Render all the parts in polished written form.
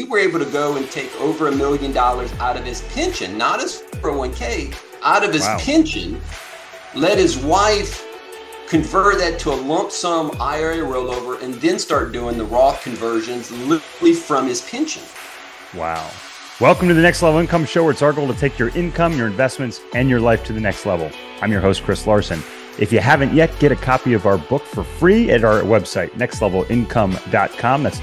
were able to go and take over $1 million out of his pension, not his 401k, out of his Wow. pension, let his wife convert that to a lump sum IRA rollover, and then start doing the Roth conversions literally from his pension. Wow. Welcome to the Next Level Income Show, where it's our goal to take your income, your investments, and your life to the next level. I'm your host, Chris Larson. If you haven't yet, get a copy of our book for free at our website, nextlevelincome.com. That's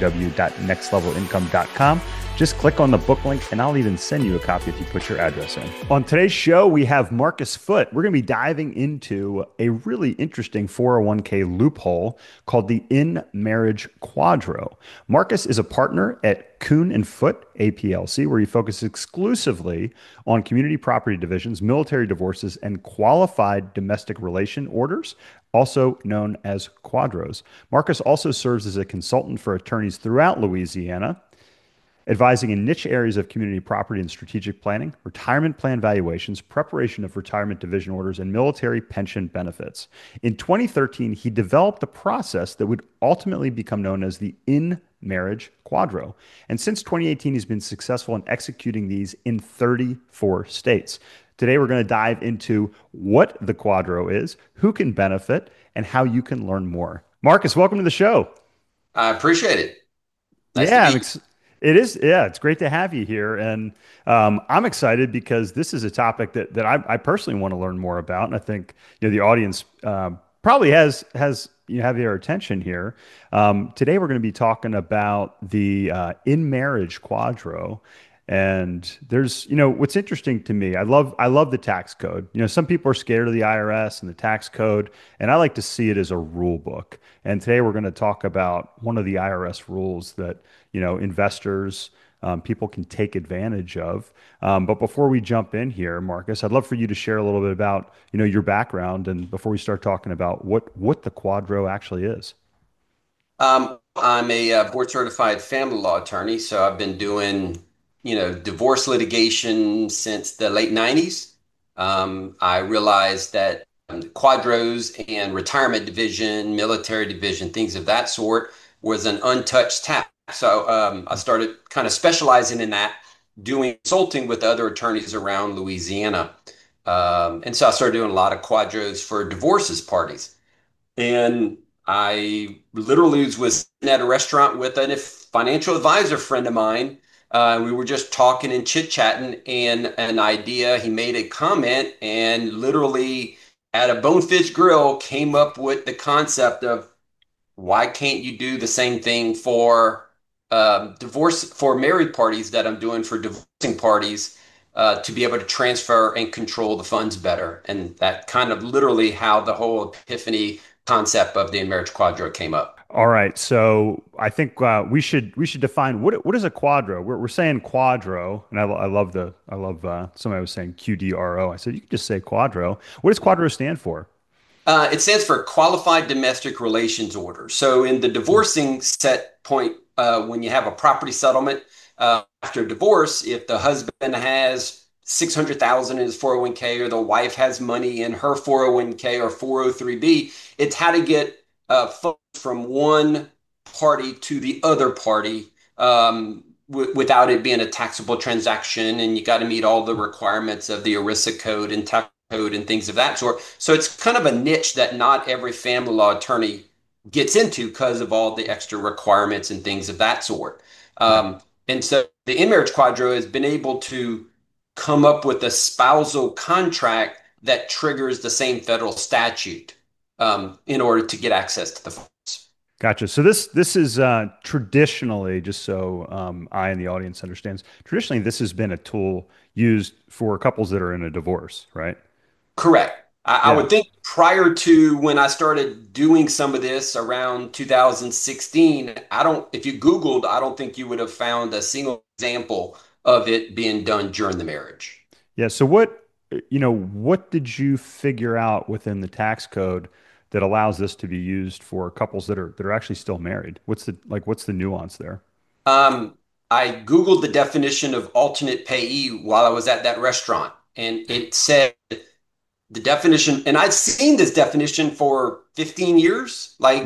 www.nextlevelincome.com. Just click on the book link, and I'll even send you a copy if you put your address in. On today's show, we have Marcus Foote. We're going to be diving into a really interesting 401k loophole called the in-marriage QDRO. Marcus is a partner at Kuhn and Foote APLC, where he focuses exclusively on community property divisions, military divorces, and qualified domestic relation orders, also known as QDROs. Marcus also serves as a consultant for attorneys throughout Louisiana, advising in niche areas of community property and strategic planning, retirement plan valuations, preparation of retirement division orders, and military pension benefits. In 2013, he developed a process that would ultimately become known as the in-marriage QDRO. And since 2018, he's been successful in executing these in 34 states. Today, we're going to dive into what the QDRO is, who can benefit, and how you can learn more. Marcus, welcome to the show. I appreciate it. Nice to Yeah, be. it is. Yeah, it's great to have you here, and I'm excited because this is a topic that I personally want to learn more about, and I think the audience probably has have their attention here. Today, we're going to be talking about the in marriage QDRO. And there's, what's interesting to me, I love the tax code. Some people are scared of the IRS and the tax code, and I like to see it as a rule book. And today we're going to talk about one of the IRS rules that, investors, people can take advantage of. But before we jump in here, Marcus, I'd love for you to share a little bit about, your background, and before we start talking about what the QDRO actually is. I'm a board certified family law attorney, so I've been doing, divorce litigation since the late 90s. I realized that quadros and retirement division, military division, things of that sort was an untouched task. So I started kind of specializing in that, doing consulting with other attorneys around Louisiana. And so I started doing a lot of quadros for divorces parties. And I literally was sitting at a restaurant with a financial advisor friend of mine. We were just talking and chit-chatting, and an idea, he made a comment, and literally at a Bonefish Grill came up with the concept of, why can't you do the same thing for divorce, for married parties that I'm doing for divorcing parties, to be able to transfer and control the funds better. And that kind of literally how the whole epiphany concept of the marriage QDRO came up. All right, so I think we should define what is a QDRO. We're saying QDRO, and I love somebody was saying QDRO. I said you could just say QDRO. What does QDRO stand for? It stands for Qualified Domestic Relations Order. So in the divorcing set point, when you have a property settlement after divorce, if the husband has 600,000 in his 401k, or the wife has money in her 401k or 403b, it's how to get funds from one party to the other party, without it being a taxable transaction. And you got to meet all the requirements of the ERISA code and tax code and things of that sort. So it's kind of a niche that not every family law attorney gets into because of all the extra requirements and things of that sort. Yeah. And so the in-marriage QDRO has been able to come up with a spousal contract that triggers the same federal statute, in order to get access to the funds. Gotcha. So this is traditionally, just so I and the audience understands, traditionally this has been a tool used for couples that are in a divorce, right? Correct. I Yeah. would think prior to when I started doing some of this around 2016, if you Googled, I don't think you would have found a single example of it being done during the marriage. Yeah. So what did you figure out within the tax code that allows this to be used for couples that are actually still married? What's the nuance there? Um, I Googled the definition of alternate payee while I was at that restaurant, and it said the definition, and I'd seen this definition for 15 years. Like, Yeah.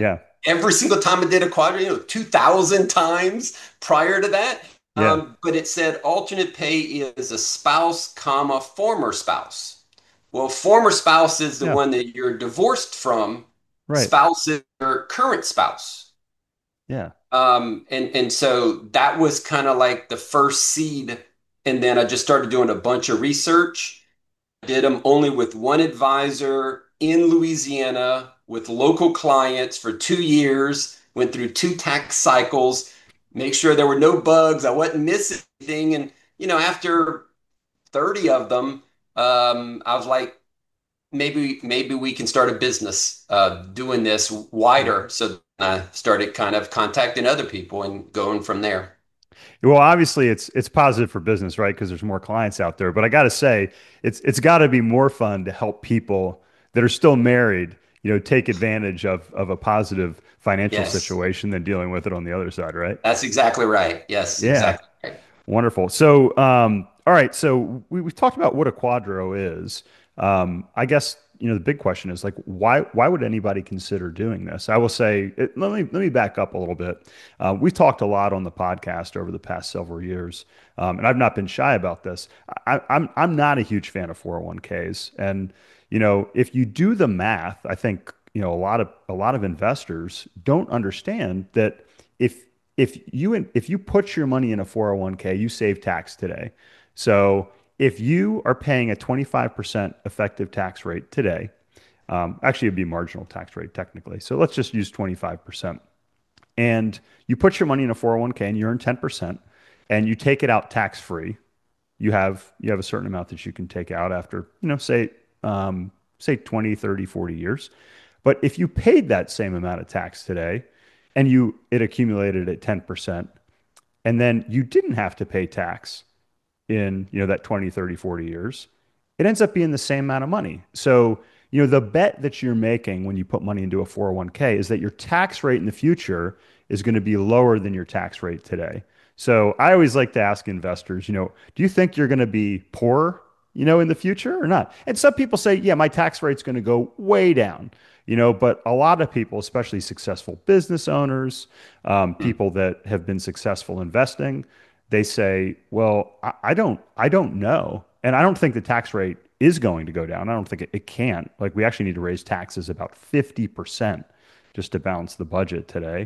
every single time I did a quadrant, 2,000 times prior to that. Yeah. But it said alternate pay is a spouse, comma, former spouse. Well, former spouse is the Yeah. one that you're divorced from. Right. Spouse is your current spouse. Yeah. And so that was kind of like the first seed. And then I just started doing a bunch of research. Did them only with one advisor in Louisiana with local clients for 2 years, went through two tax cycles, make sure there were no bugs, I wasn't missing anything. And, after 30 of them, I was like, maybe we can start a business doing this wider. So I started kind of contacting other people and going from there. Well, obviously it's positive for business, right? Because there's more clients out there. But I got to say, it's got to be more fun to help people that are still married, take advantage of a positive financial Yes, situation than dealing with it on the other side, right? that's exactly right. Yes, Yeah. exactly right. Wonderful. So, all right. So we've talked about what a quadro is. I guess, the big question is like, why would anybody consider doing this? I will say, let me back up a little bit. We've talked a lot on the podcast over the past several years, and I've not been shy about this. I'm not a huge fan of 401ks, and if you do the math, I think a lot of investors don't understand that if if you put your money in a 401k, you save tax today. So if you are paying a 25% effective tax rate today, actually it'd be marginal tax rate technically. So let's just use 25%. And you put your money in a 401k and you earn 10% and you take it out tax free. You have a certain amount that you can take out after, say 20, 30, 40 years. But if you paid that same amount of tax today and it accumulated at 10%, and then you didn't have to pay tax in, that 20, 30, 40 years, it ends up being the same amount of money. So, the bet that you're making when you put money into a 401k is that your tax rate in the future is going to be lower than your tax rate today. So I always like to ask investors, do you think you're going to be poor, in the future or not? And some people say, yeah, my tax rate's going to go way down, but a lot of people, especially successful business owners, Hmm. people that have been successful investing, they say, well, I don't know. And I don't think the tax rate is going to go down. I don't think it can. Like we actually need to raise taxes about 50% just to balance the budget today.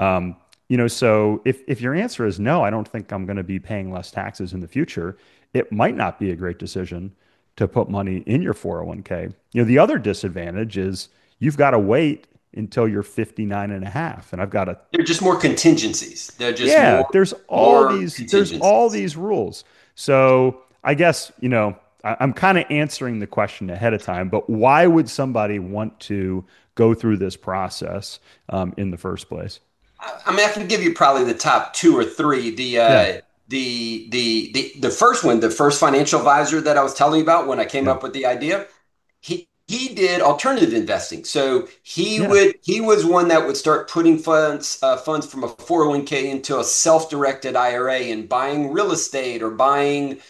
So if your answer is no, I don't think I'm going to be paying less taxes in the future, it might not be a great decision to put money in your 401k. The other disadvantage is you've got to wait until you're 59 and a half. And I've got to They're just more contingencies. They're just yeah, more there's all more these there's all contingencies. these rules. So I guess, I'm kind of answering the question ahead of time, but why would somebody want to go through this process in the first place? I mean, I can give you probably the top two or three. Yeah, The first one, the first financial advisor that I was telling you about when I came yeah, up with the idea, he did alternative investing. So yeah, he was one that would start putting funds from a 401k into a self-directed IRA and buying real estate or buying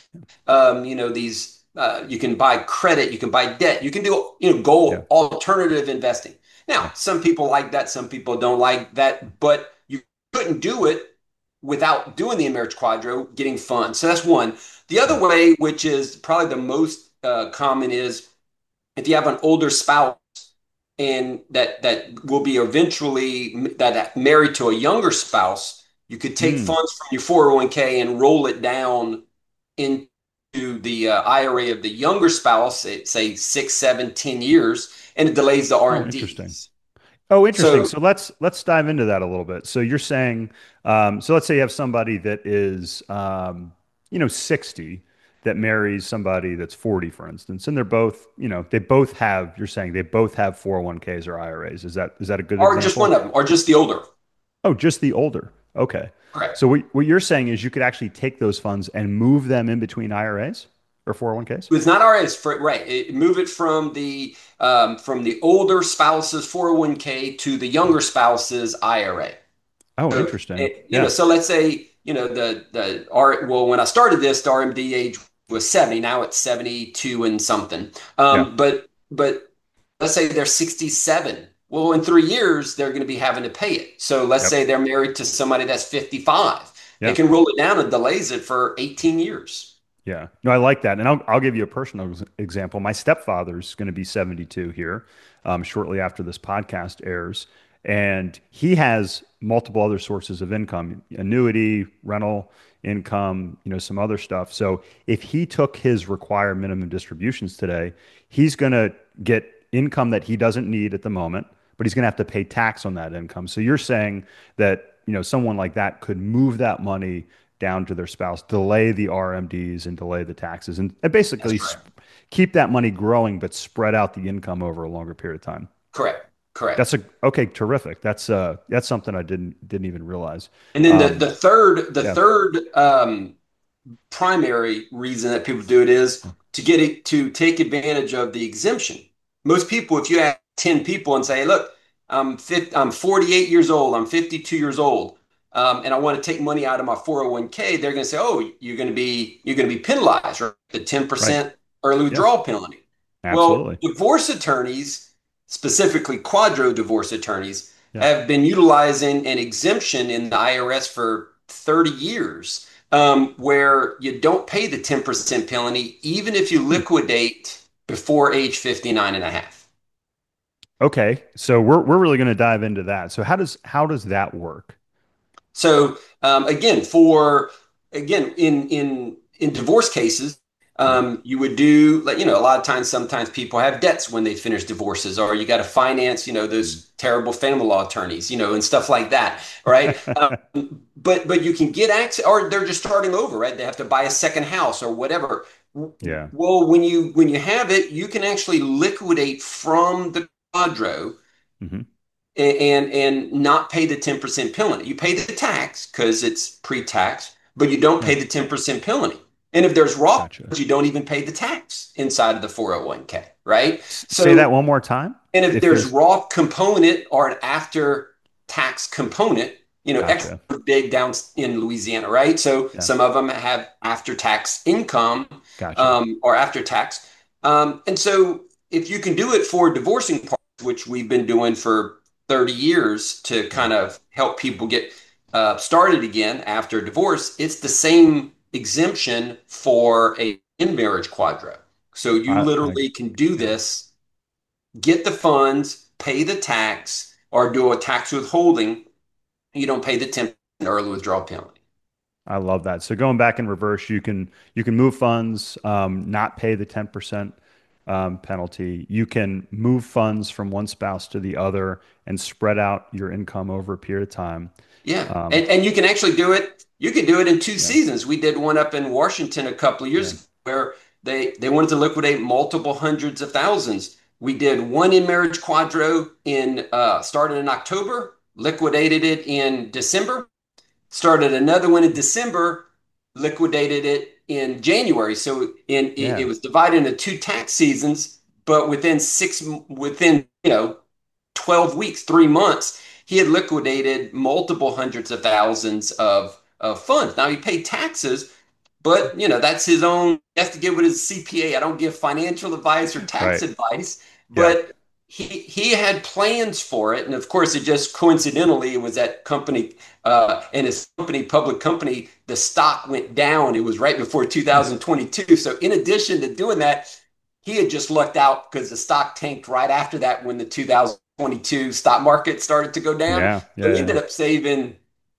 these you can buy credit, you can buy debt, you can do yeah, gold alternative investing. yeah. Now, some people like that, some people don't like that, but you couldn't do it without doing the American Quadro, getting funds. So that's one. The Yeah. other way, which is probably the most common, is if you have an older spouse and that will be eventually that married to a younger spouse, you could take Mm. funds from your 401k and roll it down into the IRA of the younger spouse at say 6, 7, 10 years, and it delays the Oh, interesting. RMDs. Oh, interesting. So So let's dive into that a little bit. So you're saying, so let's say you have somebody that is, 60 that marries somebody that's 40, for instance, and they're both, they both have, you're saying they both have 401ks or IRAs. Is that a good or just one example? of them, or just the older. Oh, just the older. Okay. Correct. So what you're saying is you could actually take those funds and move them in between IRAs or 401ks? It's not RS for right. Move it from the older spouse's 401k to the younger spouse's IRA. Oh, So interesting. so Yeah. let's say the R well when I started this, the RMD age was 70. Now it's 72 and something. Yeah. But let's say they're 67. Well, in 3 years, they're going to be having to pay it. So let's Yep. say they're married to somebody that's 55. They Yeah. can roll it down and delays it for 18 years. Yeah. No, I like that. And I'll give you a personal example. My stepfather's going to be 72 here, shortly after this podcast airs. And he has multiple other sources of income, annuity, rental income, some other stuff. So if he took his required minimum distributions today, he's going to get income that he doesn't need at the moment, but he's going to have to pay tax on that income. So you're saying that, someone like that could move that money down to their spouse, delay the RMDs and delay the taxes, and That's basically correct. keep that money growing, but spread out the income over a longer period of time. Correct. Correct. That's okay, terrific. That's something I didn't even realize. And then the, Um, the third the yeah, third primary reason that people do it is to get it to take advantage of the exemption. Most people, if you ask 10 people and say, look, I'm 48 years old, I'm 52 years old, and I want to take money out of my 401k, they're going to say, oh, you're going to be penalized, right? The right. 10% early Yeah, withdrawal penalty. Well, absolutely. divorce attorneys, specifically quadro divorce attorneys, Yeah. have been utilizing an exemption in the IRS for 30 years, where you don't pay the 10% penalty, even if you Hmm. liquidate before age 59 and a half. Okay, so we're really going to dive into that. So how does that work? So again, for again in divorce cases, Yeah. you would do like a lot of times. Sometimes people have debts when they finish divorces, or you got to finance Mhm. those terrible family law attorneys, and stuff like that, right? But you can get access, or they're just starting over, right? They have to buy a second house or whatever. Yeah. Well, when you have it, you can actually liquidate from the quadro Hmm. and not pay the 10% penalty. You pay the tax because it's pre-tax, but you don't Yeah. pay the 10% penalty. And if there's raw Gotcha. funds, you don't even pay the tax inside of the 401k, right? Say So, that one more time. and if If there's there's raw component or an after tax component, extra Gotcha. big down in Louisiana, right? So Yeah. some of them have after tax income, Gotcha. or after tax. And so if you can do it for divorcing parties, which we've been doing for 30 years to Yeah. kind of help people get started again after divorce, it's the same exemption for a in marriage quadro. So you I literally can do yeah. this, get the funds, pay the tax, or do a tax withholding. You don't pay the 10% early withdrawal penalty. I love that. So going back in reverse, you can move funds, not pay the 10% penalty. You can move funds from one spouse to the other and spread out your income over a period of time. Yeah. Um, And you can actually do it. You can do it in two yeah, seasons. We did one up in Washington a couple of years yeah, ago where they wanted to liquidate multiple hundreds of thousands. We did one in marriage quadro in started in October, liquidated it in December, started another one in December, liquidated it in January. So it yeah. was divided into two tax seasons, but within 12 weeks, 3 months, he had liquidated multiple hundreds of thousands of funds. Now he paid taxes, but that's his own. He has to get with his CPA. I don't give financial advice or tax Right. advice, Yeah. but he had plans for it, and of course, it just coincidentally it was that company and his company, public company, the stock went down. It was right before Hmm. 2022. So in addition to doing that, he had just lucked out because the stock tanked right after that when the 2022 stock market started to go down. Yeah. So Yeah. he Yeah. ended up saving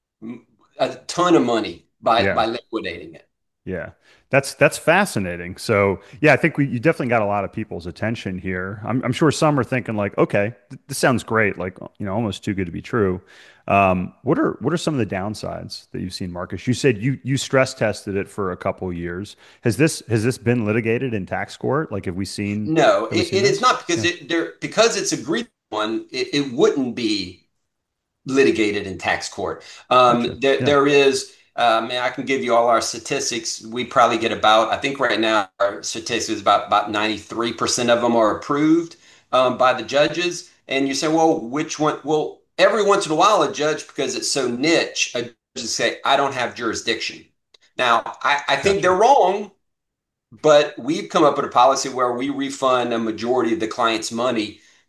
a ton of money by Yeah. by liquidating it. Yeah, that's fascinating. So yeah, I think you definitely got a lot of people's attention here. I'm sure some are thinking like, okay, this sounds great, like almost too good to be true. What are some of the downsides that you've seen, Marcus? You said you stress tested it for a couple years. Has this been litigated in tax court? Like, No, have we it, seen it is this? not because Yeah, because it's agreed upon. It wouldn't be litigated in tax court. gotcha. Yeah, There is, and I can give you all our statistics. We probably get about, I think right now our statistics is about 93% of them are approved by the judges. And you say, well, which one? Well, every once in a while, a judge, because it's so niche, a judge will say, I don't have jurisdiction. Now, I think they're gotcha. wrong, but we've come up with a policy where we refund a majority of the client's money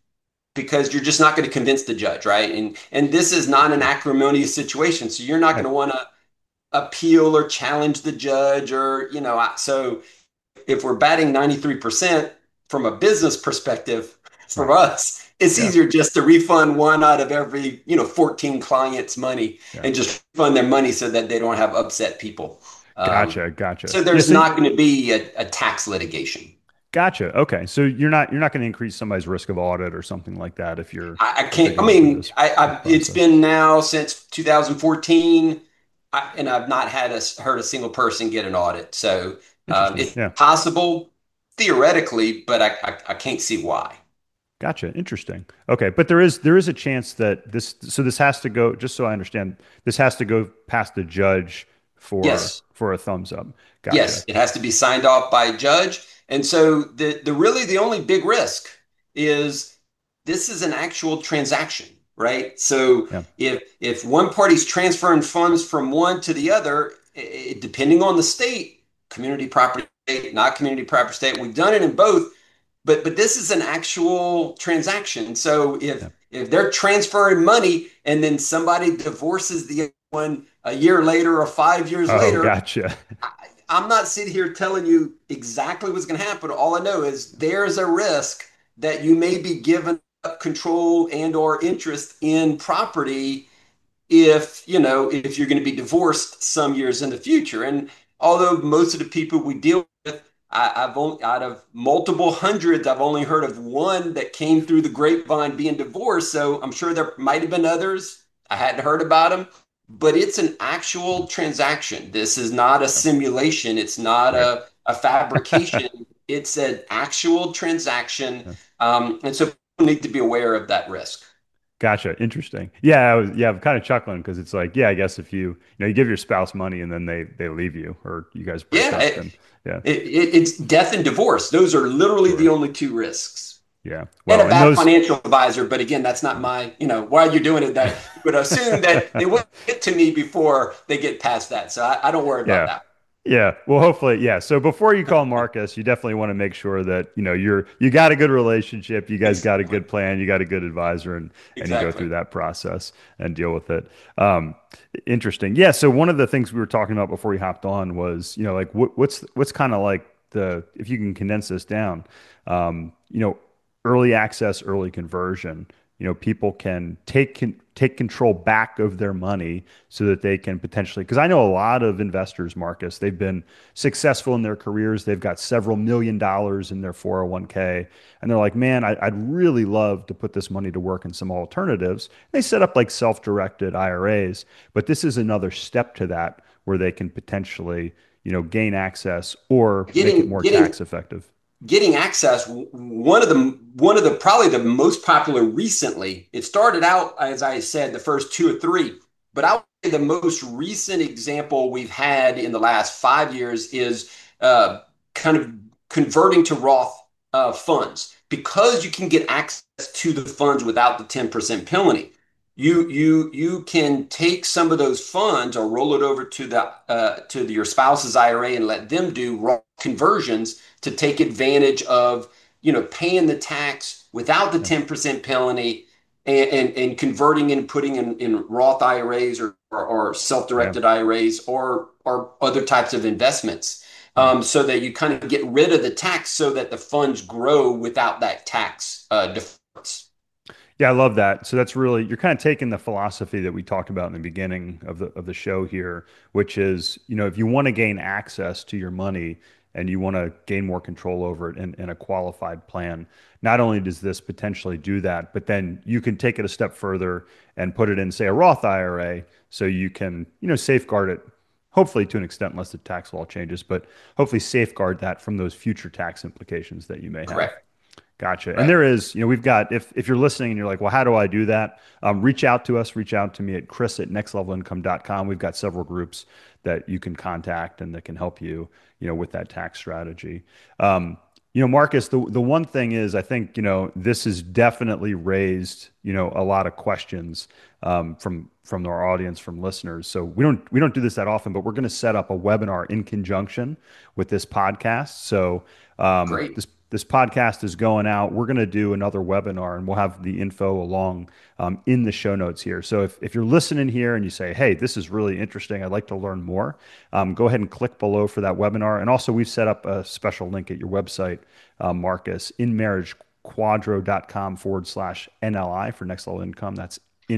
because you're just not going to convince the judge, right? And this is not an Sure. acrimonious situation, so you're not going Right. to want to appeal or challenge the judge or so if we're batting 93% from a business perspective for Right. us, it's Yeah. easier just to refund one out of every 14 clients money Yeah. and just refund their money so that they don't have upset people. Gotcha. Gotcha. So Yeah. there's So not going to be a tax litigation. gotcha. Okay. So you're not going to increase somebody's risk of audit or something like that I if they're can't. I going through mean, this it's process. been now since 2014, and I've not heard a single person get an audit. So Interesting. it's Yeah. possible theoretically, but I can't see why. Gotcha. Interesting. Okay, but there is a chance that this has to go, just so I understand, this has to go past the judge Yes. for a thumbs up. Gotcha. Yes, it has to be signed off by a judge. And so the really the only big risk is this is an actual transaction, right? So Yeah. if one party's transferring funds from one to the other, depending on the state, community property state, not community property state, we've done it in both, but this is an actual transaction. So Yeah. if they're transferring money and then somebody divorces the other one a year later or 5 years Oh, later, gotcha. I'm not sitting here telling you exactly what's going to happen. All I know is there's a risk that you may be given up control and or interest in property if you're going to be divorced some years in the future. And although most of the people we deal with, I've only out of multiple hundreds, I've only heard of one that came through the grapevine being divorced. So I'm sure there might have been others. I hadn't heard about them, but it's an actual transaction. This is not a Yeah. simulation. It's not Right. a fabrication. It's an actual transaction. Yeah. And so people need to be aware of that risk. Gotcha. Interesting. Yeah, I'm kind of chuckling because it's like, yeah, I guess if you give your spouse money and then they leave you or you guys break Yeah, up, then yeah, it's death and divorce. Those are literally the sure. only two risks. Yeah. And a Well, and bad those financial advisor, but again, that's not why you're doing it. That you would assume that they would get to me before they get past that. So I don't worry about yeah. that. Yeah. Well, hopefully, yeah. So before you call Marcus, you definitely want to make sure that, you got a good relationship, you guys got a Exactly. good plan, you got a good advisor and you go through Exactly. that process and deal with it. Um, Interesting. Yeah. So one of the things we were talking about before we hopped on was, like what's kind of like if you can condense this down, um, you know, early access, early conversion. People can take control back of their money so that they can potentially, because I know a lot of investors, Marcus, they've been successful in their careers. They've got several million dollars in their 401k. And they're like, man, I'd really love to put this money to work in some alternatives. They set up like self-directed IRAs, but this is another step to that where they can potentially, gain access or make it Getting more getting tax effective. getting access. One of the probably the most popular recently. It started out as I said the first two or three, but I would say the most recent example we've had in the last 5 years is uh, kind of converting to Roth funds because you can get access to the funds without the 10% penalty. You can take some of those funds or roll it over to your spouse's IRA and let them do Roth conversions to take advantage of paying the tax without the Yeah. 10% penalty and converting and putting in Roth IRAs or Yeah. self-directed IRAs or other types of investments, Yeah. so that you kind of get rid of the tax so that the funds grow without that tax difference. Yeah, I love that. So that's really you're kind of taking the philosophy that we talked about in the beginning of the show here, which is, if you want to gain access to your money and you want to gain more control over it in a qualified plan, not only does this potentially do that, but then you can take it a step further and put it in, say, a Roth IRA, so you can, safeguard it, hopefully to an extent, unless the tax law changes, but hopefully safeguard that from those future tax implications that you may have. Correct. Gotcha. And Correct. there is, we've got, if you're listening and you're like, well, how do I do that? Reach out to us, reach out to me at chris@nextlevelincome.com. We've got several groups that you can contact and that can help you, with that tax strategy. Marcus, the one thing is, I think, this has definitely raised, a lot of questions from our audience, from listeners. So we don't do this that often, but we're going to set up a webinar in conjunction with this podcast. So Great. this podcast is going out, we're going to do another webinar, and we'll have the info along in the show notes here. So if you're listening here and you say, hey, this is really interesting, I'd like to learn more, go ahead and click below for that webinar. And also, we've set up a special link at your website, Marcus, inmarriagequadro.com/NLI for next level income. That's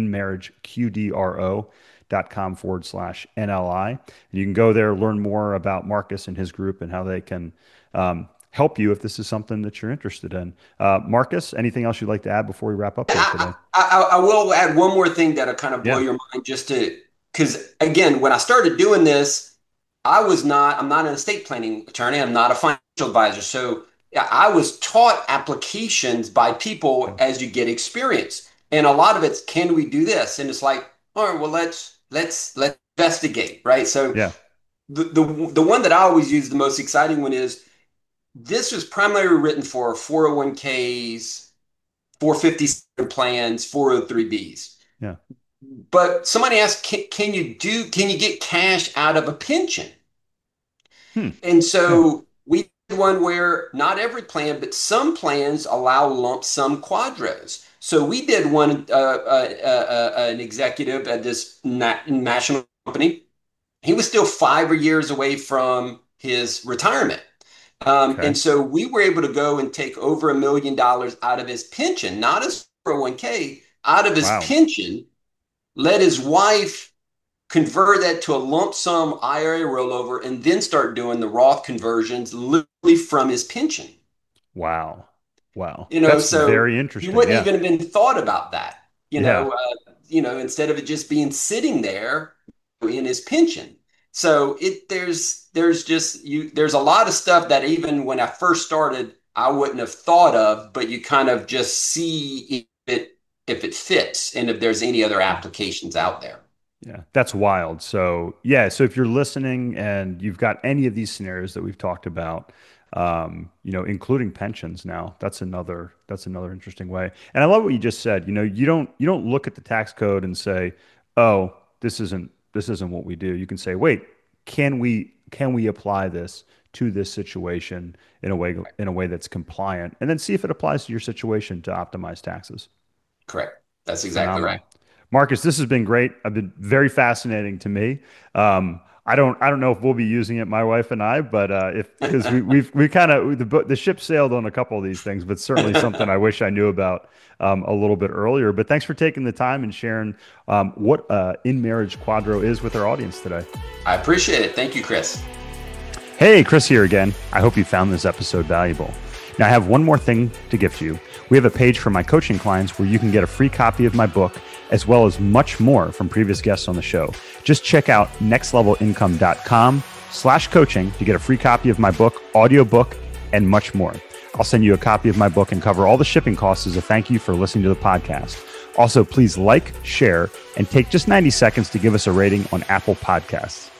inmarriageqdro.com/NLI. And you can go there, learn more about Marcus and his group and how they can help you if this is something that you're interested in. Marcus, anything else you'd like to add before we wrap up here today? I will add one more thing that'll kind of blow your mind, because again, when I started doing this, I'm not an estate planning attorney. I'm not a financial advisor. So I was taught applications by people as you get experience. And a lot of it's, can we do this? And it's like, all right, well, let's investigate, right? So the one that I always use, the most exciting one, is this was primarily written for 401ks, 457 plans, 403bs. Yeah. But somebody asked, can you get cash out of a pension? And so we did one where not every plan, but some plans allow lump sum quadros. So we did one, an executive at this national company. He was still 5 years away from his retirement. And so we were able to go and take over $1 million out of his pension, not his 401k, out of his pension, let his wife convert that to a lump sum IRA rollover, and then start doing the Roth conversions literally from his pension. Wow. That's so very interesting. He wouldn't even have been thought about that, instead of it just being sitting there in his pension. So there's a lot of stuff that even when I first started, I wouldn't have thought of, but you kind of just see if it fits and if there's any other applications out there. Yeah, that's wild. So so if you're listening and you've got any of these scenarios that we've talked about, including pensions now, that's another interesting way. And I love what you just said. You don't look at the tax code and say, oh, this isn't what we do. You can say, wait, can we apply this to this situation in a way that's compliant, and then see if it applies to your situation to optimize taxes. Correct. That's exactly right. Marcus, this has been great. I've been very fascinating to me. I don't know if we'll be using it, my wife and I, but because we kind of the ship sailed on a couple of these things, but certainly something I wish I knew about a little bit earlier. But thanks for taking the time and sharing what In Marriage Quadro is with our audience today. I appreciate it. Thank you, Chris. Hey, Chris here again. I hope you found this episode valuable. Now, I have one more thing to gift you. We have a page for my coaching clients where you can get a free copy of my book, as well as much more from previous guests on the show. Just check out nextlevelincome.com/coaching to get a free copy of my book, audiobook, and much more. I'll send you a copy of my book and cover all the shipping costs as a thank you for listening to the podcast. Also, please like, share, and take just 90 seconds to give us a rating on Apple Podcasts.